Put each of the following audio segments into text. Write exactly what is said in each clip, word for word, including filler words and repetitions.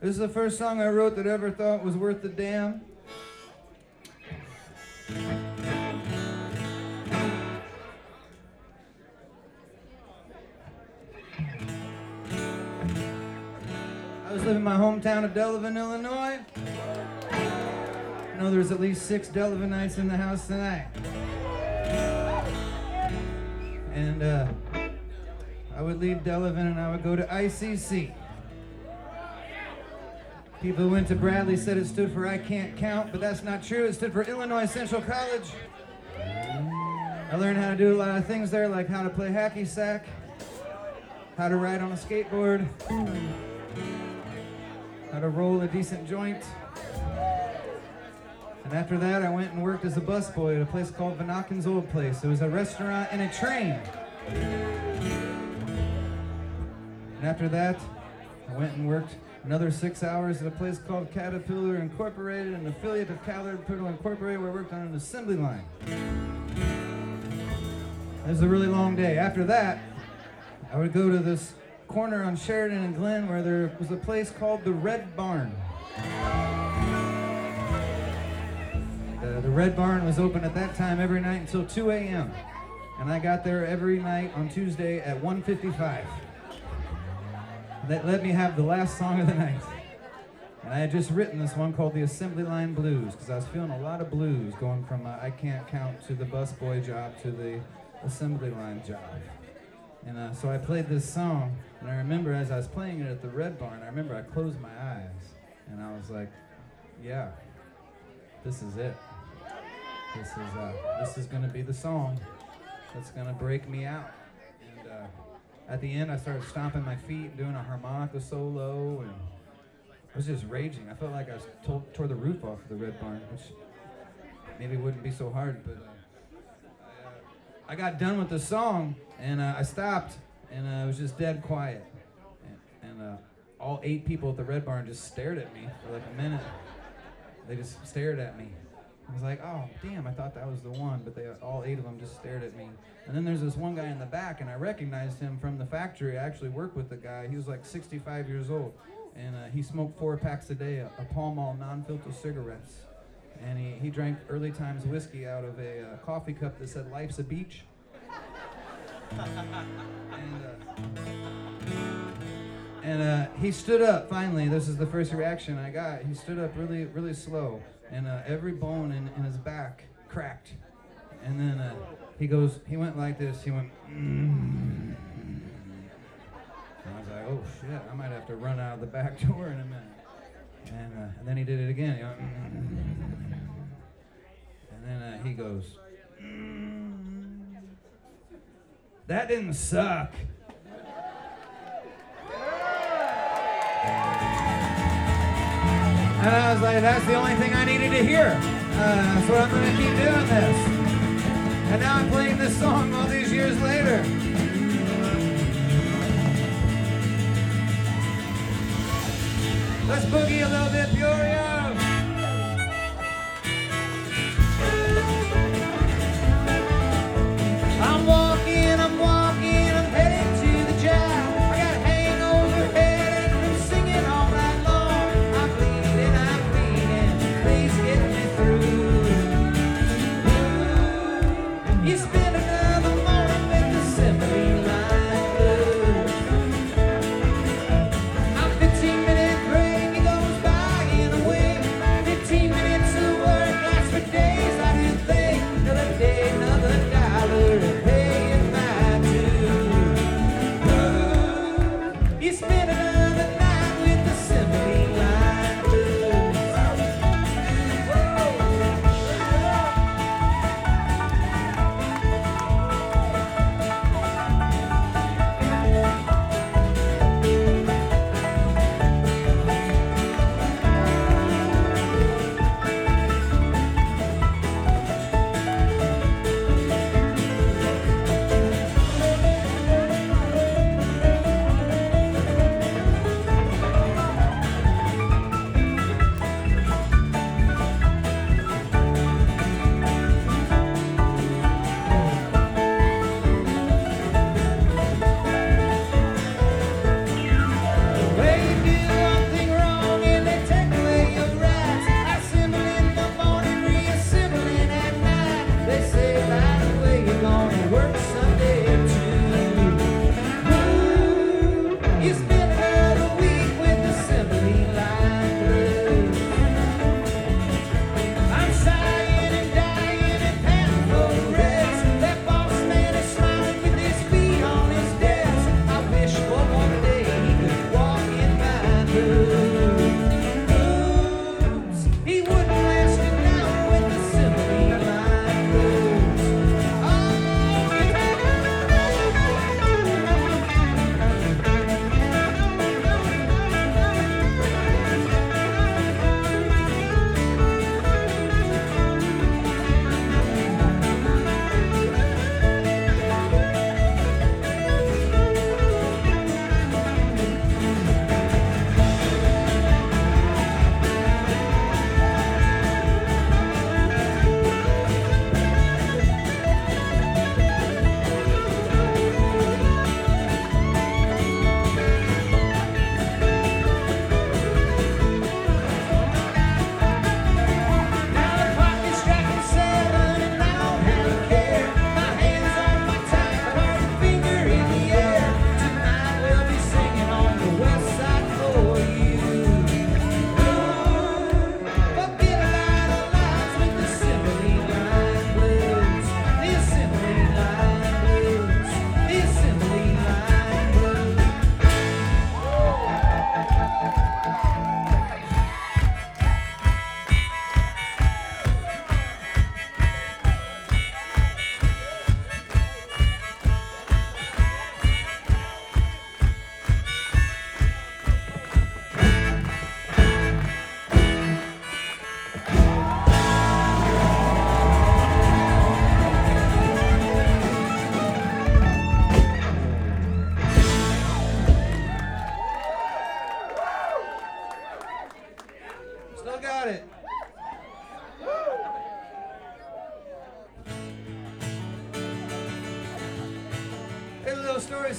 This is the first song I wrote that I ever thought was worth the damn. I was living in my hometown of Delavan, Illinois. I know there's at least six Delavanites in the house tonight. And uh, I would leave Delavan and I would go to I C C. People who went to Bradley said it stood for I Can't Count, but that's not true. It stood for Illinois Central College. I learned how to do a lot of things there, like how to play hacky sack, how to ride on a skateboard, how to roll a decent joint. And after that, I went and worked as a busboy at a place called Vanaken's Old Place. It was a restaurant and a train. And after that, I went and worked another six hours at a place called Caterpillar Incorporated, an affiliate of Caterpillar Incorporated, where I worked on an assembly line. It was a really long day. After that, I would go to this corner on Sheridan and Glen where there was a place called the Red Barn. The, the Red Barn was open at that time every night until two a.m. And I got there every night on Tuesday at one fifty-five. That let me have the last song of the night. And I had just written this one called the Assembly Line Blues, because I was feeling a lot of blues going from uh, I Can't Count to the busboy job to the assembly line job. And uh, so I played this song, and I remember as I was playing it at the Red Barn, I remember I closed my eyes, and I was like, yeah, this is it. This is, uh, this is gonna be the song that's gonna break me out. And uh, at the end, I started stomping my feet, doing a harmonica solo, and I was just raging. I felt like I was to- tore the roof off of the Red Barn, which maybe wouldn't be so hard, but uh, I, uh, I got done with the song, and uh, I stopped, and uh, it was just dead quiet. And, and uh, all eight people at the Red Barn just stared at me for like a minute. They just stared at me. I was like, oh, damn, I thought that was the one, but they all eight of them just stared at me. And then there's this one guy in the back, and I recognized him from the factory. I actually worked with the guy. He was like sixty-five years old, and uh, he smoked four packs a day of Pall Mall non-filter cigarettes. And he, he drank early times whiskey out of a uh, coffee cup that said, "Life's a beach." and uh, and uh, he stood up, finally. This is the first reaction I got. He stood up really, really slow. And uh, every bone in, in his back cracked. And then uh, he goes, he went like this, he went, mm. And I was like, oh shit, I might have to run out of the back door in a minute. And, uh, and then he did it again. He went, mm. And then uh, he goes, mm. That didn't suck. And I was like, that's the only thing I needed to hear. Uh, so I'm going to keep doing this. And now I'm playing this song all these years later. Let's boogie a little bit, Peoria. I'm walking, I'm walking, I'm heading to the job. I got a hangover headache from singing all night long. I'm bleeding, I'm bleeding, please get me through. Ooh, you spend another morning with the assembly line blues. I'm fifteen minute break, it goes by in a way.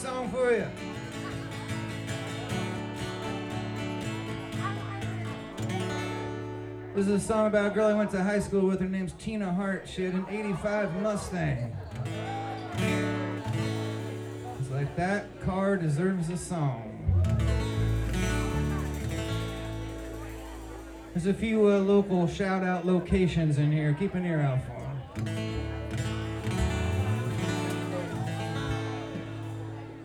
song for you. This is a song about a girl I went to high school with. Her name's Tina Hart. She had an eighty-five Mustang. It's like that car deserves a song. There's a few uh, local shout-out locations in here. Keep an ear out for them.